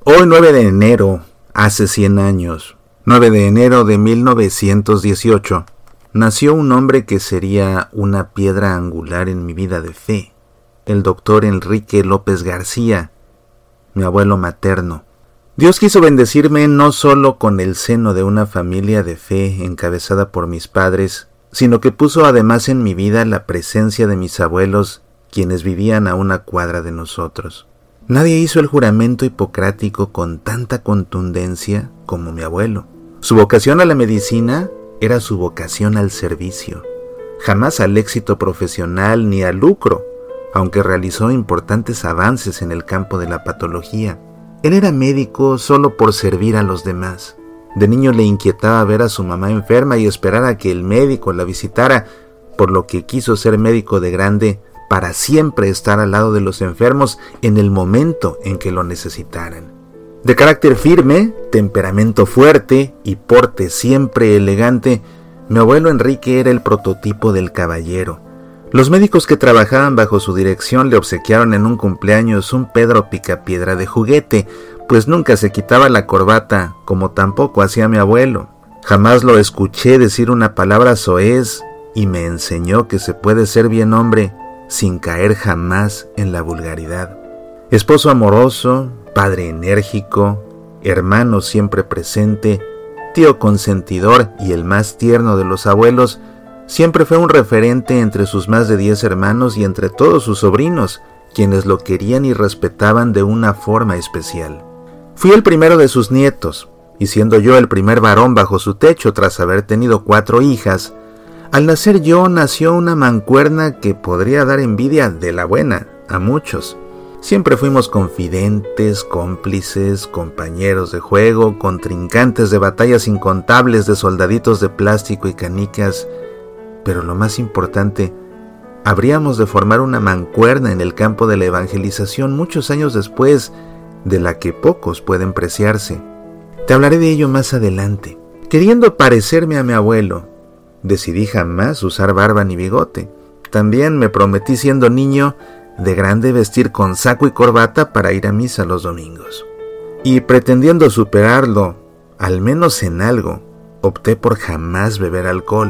Hoy 9 de enero, hace 100 años, 9 de enero de 1918, nació un hombre que sería una piedra angular en mi vida de fe, el doctor Enrique López García, mi abuelo materno. Dios quiso bendecirme no solo con el seno de una familia de fe encabezada por mis padres, sino que puso además en mi vida la presencia de mis abuelos, quienes vivían a una cuadra de nosotros. Nadie hizo el juramento hipocrático con tanta contundencia como mi abuelo. Su vocación a la medicina era su vocación al servicio, jamás al éxito profesional ni al lucro, aunque realizó importantes avances en el campo de la patología. Él era médico solo por servir a los demás. De niño le inquietaba ver a su mamá enferma y esperar a que el médico la visitara, por lo que quiso ser médico de grande para siempre estar al lado de los enfermos en el momento en que lo necesitaran. De carácter firme, temperamento fuerte y porte siempre elegante, mi abuelo Enrique era el prototipo del caballero. Los médicos que trabajaban bajo su dirección le obsequiaron en un cumpleaños un Pedro Picapiedra de juguete, pues nunca se quitaba la corbata, como tampoco hacía mi abuelo. Jamás lo escuché decir una palabra soez y me enseñó que se puede ser bien hombre sin caer jamás en la vulgaridad. Esposo amoroso, padre enérgico, hermano siempre presente, tío consentidor y el más tierno de los abuelos, siempre fue un referente entre sus más de 10 hermanos y entre todos sus sobrinos, quienes lo querían y respetaban de una forma especial. Fui el primero de sus nietos, y siendo yo el primer varón bajo su techo tras haber tenido 4 hijas, al nacer yo nació una mancuerna que podría dar envidia de la buena a muchos. Siempre fuimos confidentes, cómplices, compañeros de juego, contrincantes de batallas incontables de soldaditos de plástico y canicas, pero lo más importante, habríamos de formar una mancuerna en el campo de la evangelización muchos años después, de la que pocos pueden preciarse. Te hablaré de ello más adelante. Queriendo parecerme a mi abuelo, decidí jamás usar barba ni bigote. También me prometí siendo niño de grande vestir con saco y corbata para ir a misa los domingos. Y pretendiendo superarlo, al menos en algo, opté por jamás beber alcohol.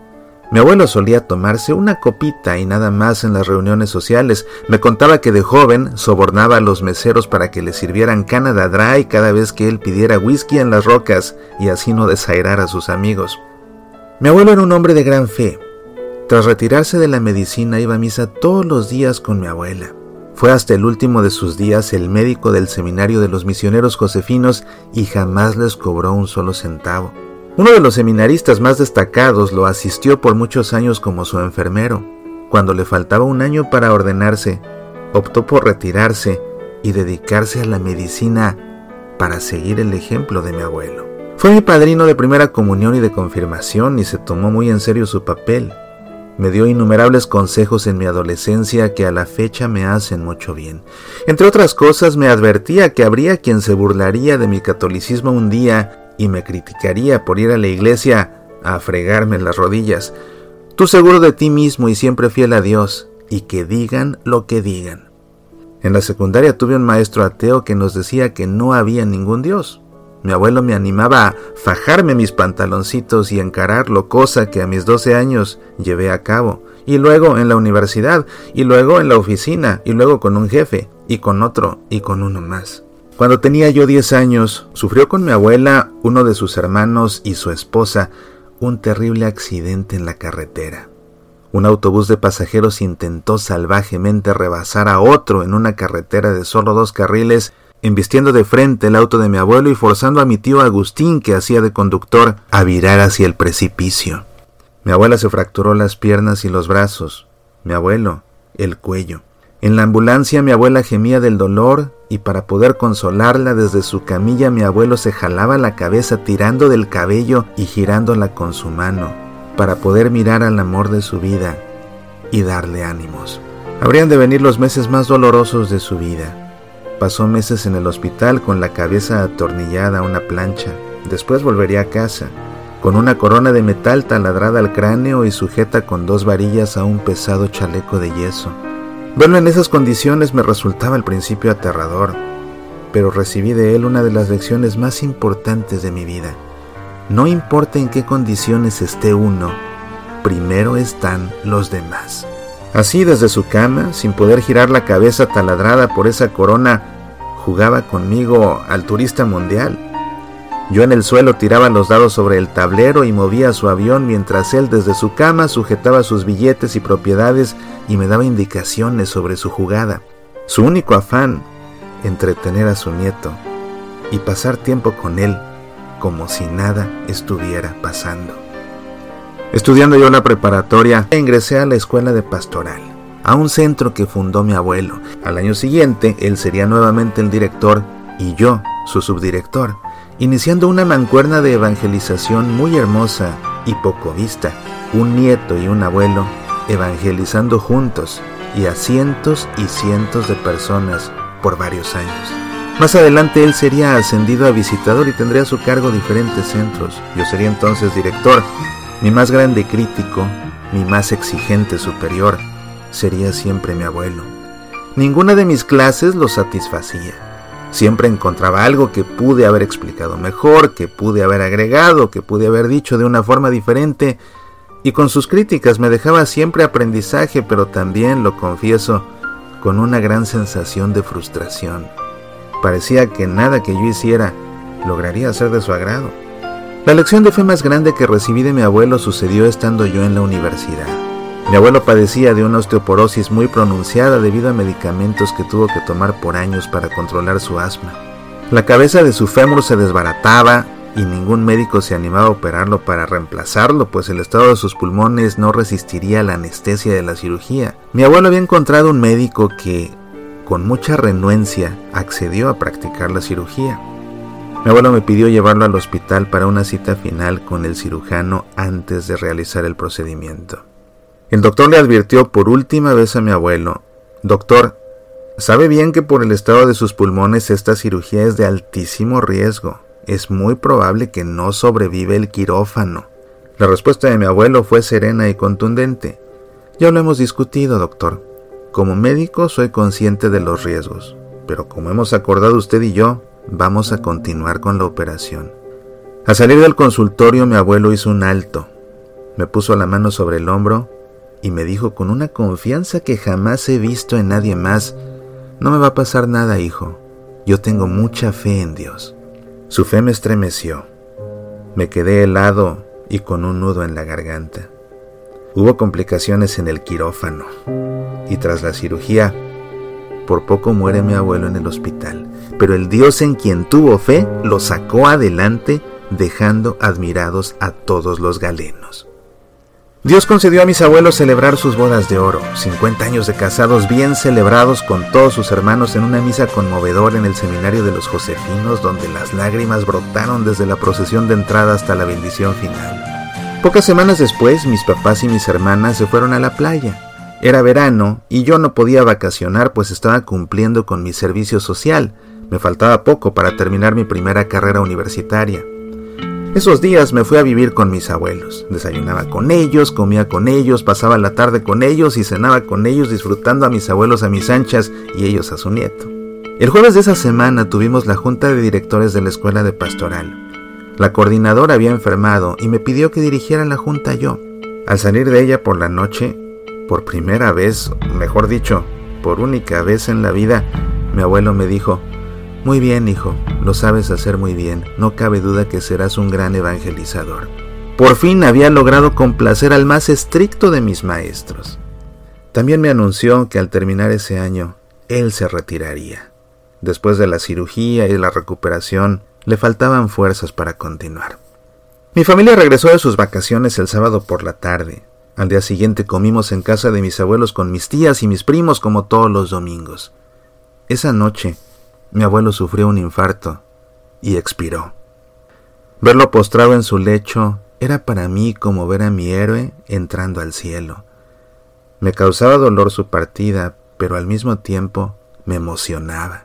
Mi abuelo solía tomarse una copita y nada más en las reuniones sociales. Me contaba que de joven sobornaba a los meseros para que le sirvieran Canada Dry cada vez que él pidiera whisky en las rocas y así no desairar a sus amigos. Mi abuelo era un hombre de gran fe. Tras retirarse de la medicina iba a misa todos los días con mi abuela. Fue hasta el último de sus días el médico del seminario de los misioneros josefinos y jamás les cobró un solo centavo. Uno de los seminaristas más destacados lo asistió por muchos años como su enfermero. Cuando le faltaba un año para ordenarse, optó por retirarse y dedicarse a la medicina para seguir el ejemplo de mi abuelo. Fue mi padrino de primera comunión y de confirmación y se tomó muy en serio su papel. Me dio innumerables consejos en mi adolescencia que a la fecha me hacen mucho bien. Entre otras cosas, me advertía que habría quien se burlaría de mi catolicismo un día y me criticaría por ir a la iglesia a fregarme las rodillas. Tú seguro de ti mismo y siempre fiel a Dios, y que digan lo que digan. En la secundaria tuve un maestro ateo que nos decía que no había ningún Dios. Mi abuelo me animaba a fajarme mis pantaloncitos y encararlo, cosa que a mis 12 años llevé a cabo, y luego en la universidad, y luego en la oficina, y luego con un jefe, y con otro, y con uno más. Cuando tenía yo 10 años, sufrió con mi abuela, uno de sus hermanos y su esposa un terrible accidente en la carretera. Un autobús de pasajeros intentó salvajemente rebasar a otro en una carretera de solo 2 carriles, embistiendo de frente el auto de mi abuelo y forzando a mi tío Agustín, que hacía de conductor, a virar hacia el precipicio. Mi abuela se fracturó las piernas y los brazos, mi abuelo el cuello. En la ambulancia mi abuela gemía del dolor y para poder consolarla desde su camilla mi abuelo se jalaba la cabeza tirando del cabello y girándola con su mano para poder mirar al amor de su vida y darle ánimos. Habrían de venir los meses más dolorosos de su vida. Pasó meses en el hospital con la cabeza atornillada a una plancha. Después volvería a casa, con una corona de metal taladrada al cráneo y sujeta con 2 varillas a un pesado chaleco de yeso. Verlo en esas condiciones me resultaba al principio aterrador. pero recibí de él una de las lecciones más importantes de mi vida. No importa en qué condiciones esté uno, primero están los demás. Así, desde su cama, sin poder girar la cabeza taladrada por esa corona, jugaba conmigo al turista mundial. Yo en el suelo tiraba los dados sobre el tablero y movía su avión mientras él desde su cama sujetaba sus billetes y propiedades y me daba indicaciones sobre su jugada. Su único afán, entretener a su nieto y pasar tiempo con él como si nada estuviera pasando. Estudiando yo la preparatoria, ingresé a la escuela de pastoral, a un centro que fundó mi abuelo. Al año siguiente, él sería nuevamente el director y yo, su subdirector, iniciando una mancuerna de evangelización muy hermosa y poco vista. Un nieto y un abuelo evangelizando juntos y a cientos y cientos de personas por varios años. Más adelante él sería ascendido a visitador y tendría a su cargo diferentes centros. Yo sería entonces director. Mi más grande crítico, mi más exigente superior, sería siempre mi abuelo. Ninguna de mis clases lo satisfacía. Siempre encontraba algo que pude haber explicado mejor, que pude haber agregado, que pude haber dicho de una forma diferente, y con sus críticas me dejaba siempre aprendizaje, pero también, lo confieso, con una gran sensación de frustración. Parecía que nada que yo hiciera lograría ser de su agrado. La lección de fe más grande que recibí de mi abuelo sucedió estando yo en la universidad. Mi abuelo padecía de una osteoporosis muy pronunciada debido a medicamentos que tuvo que tomar por años para controlar su asma. La cabeza de su fémur se desbarataba y ningún médico se animaba a operarlo para reemplazarlo, pues el estado de sus pulmones no resistiría la anestesia de la cirugía. Mi abuelo había encontrado un médico que, con mucha renuencia, accedió a practicar la cirugía. Mi abuelo me pidió llevarlo al hospital para una cita final con el cirujano antes de realizar el procedimiento. El doctor le advirtió por última vez a mi abuelo: «Doctor, sabe bien que por el estado de sus pulmones esta cirugía es de altísimo riesgo. Es muy probable que no sobrevive el quirófano». La respuesta de mi abuelo fue serena y contundente: «Ya lo hemos discutido, doctor. Como médico soy consciente de los riesgos, pero como hemos acordado usted y yo, vamos a continuar con la operación». Al salir del consultorio, mi abuelo hizo un alto, me puso la mano sobre el hombro y me dijo con una confianza que jamás he visto en nadie más: «No me va a pasar nada, hijo. Yo tengo mucha fe en Dios». Su fe me estremeció. Me quedé helado y con un nudo en la garganta. Hubo complicaciones en el quirófano y tras la cirugía, por poco muere mi abuelo en el hospital, pero el Dios en quien tuvo fe lo sacó adelante, dejando admirados a todos los galenos. Dios concedió a mis abuelos celebrar sus bodas de oro, 50 años de casados bien celebrados con todos sus hermanos en una misa conmovedora en el seminario de los Josefinos, donde las lágrimas brotaron desde la procesión de entrada hasta la bendición final. Pocas semanas después, mis papás y mis hermanas se fueron a la playa. Era verano y yo no podía vacacionar, pues estaba cumpliendo con mi servicio social. Me faltaba poco para terminar mi primera carrera universitaria. Esos días me fui a vivir con mis abuelos. Desayunaba con ellos, comía con ellos, pasaba la tarde con ellos y cenaba con ellos, disfrutando a mis abuelos a mis anchas y ellos a su nieto. El jueves de esa semana tuvimos la junta de directores de la escuela de pastoral. La coordinadora había enfermado y me pidió que dirigiera la junta yo. Al salir de ella por la noche, por primera vez, mejor dicho, por única vez en la vida, mi abuelo me dijo: «Muy bien, hijo, lo sabes hacer muy bien, no cabe duda que serás un gran evangelizador». Por fin había logrado complacer al más estricto de mis maestros. También me anunció que al terminar ese año, él se retiraría. Después de la cirugía y la recuperación, le faltaban fuerzas para continuar. Mi familia regresó de sus vacaciones el sábado por la tarde. Al día siguiente comimos en casa de mis abuelos con mis tías y mis primos como todos los domingos. Esa noche, mi abuelo sufrió un infarto y expiró. Verlo postrado en su lecho era para mí como ver a mi héroe entrando al cielo. Me causaba dolor su partida, pero al mismo tiempo me emocionaba.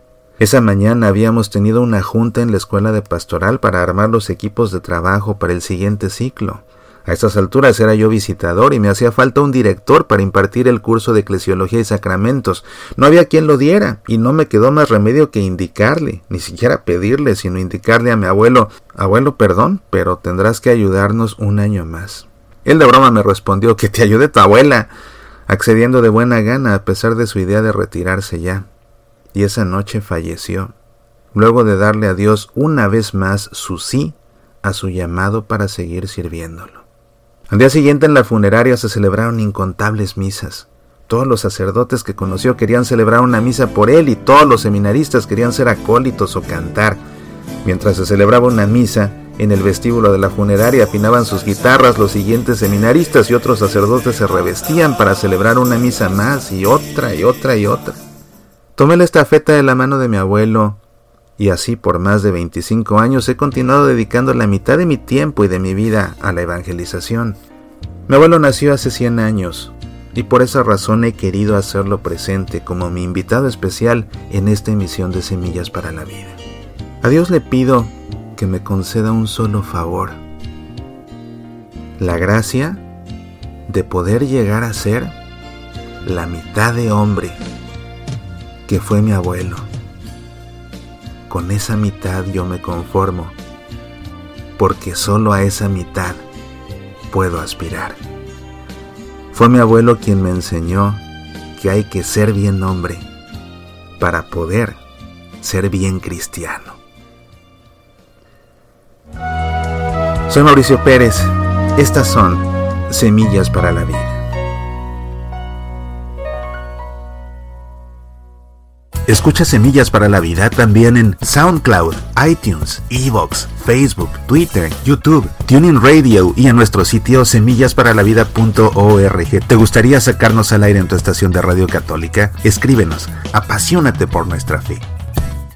Esa mañana habíamos tenido una junta en la escuela de pastoral para armar los equipos de trabajo para el siguiente ciclo. A estas alturas era yo visitador y me hacía falta un director para impartir el curso de eclesiología y sacramentos. No había quien lo diera y no me quedó más remedio que indicarle, ni siquiera pedirle, sino indicarle a mi abuelo: abuelo, perdón, pero tendrás que ayudarnos un año más. Él de broma me respondió: que te ayude tu abuela, accediendo de buena gana a pesar de su idea de retirarse ya. Y esa noche falleció, luego de darle a Dios una vez más su sí a su llamado para seguir sirviéndolo. Al día siguiente en la funeraria se celebraron incontables misas. Todos los sacerdotes que conoció querían celebrar una misa por él y todos los seminaristas querían ser acólitos o cantar. Mientras se celebraba una misa, en el vestíbulo de la funeraria afinaban sus guitarras los siguientes seminaristas y otros sacerdotes se revestían para celebrar una misa más y otra y otra y otra. Tomé la estafeta de la mano de mi abuelo y así por más de 25 años he continuado dedicando la mitad de mi tiempo y de mi vida a la evangelización. Mi abuelo nació hace 100 años y por esa razón he querido hacerlo presente como mi invitado especial en esta emisión de Semillas para la Vida. A Dios le pido que me conceda un solo favor: la gracia de poder llegar a ser la mitad de hombre que fue mi abuelo. Con esa mitad yo me conformo, porque solo a esa mitad puedo aspirar. Fue mi abuelo quien me enseñó que hay que ser bien hombre para poder ser bien cristiano. Soy Mauricio Pérez. Estas son Semillas para la Vida. Escucha Semillas para la Vida también en SoundCloud, iTunes, iVoox, Facebook, Twitter, YouTube, TuneIn Radio y en nuestro sitio semillasparalavida.org. ¿Te gustaría sacarnos al aire en tu estación de radio católica? Escríbenos. Apasionate por nuestra fe.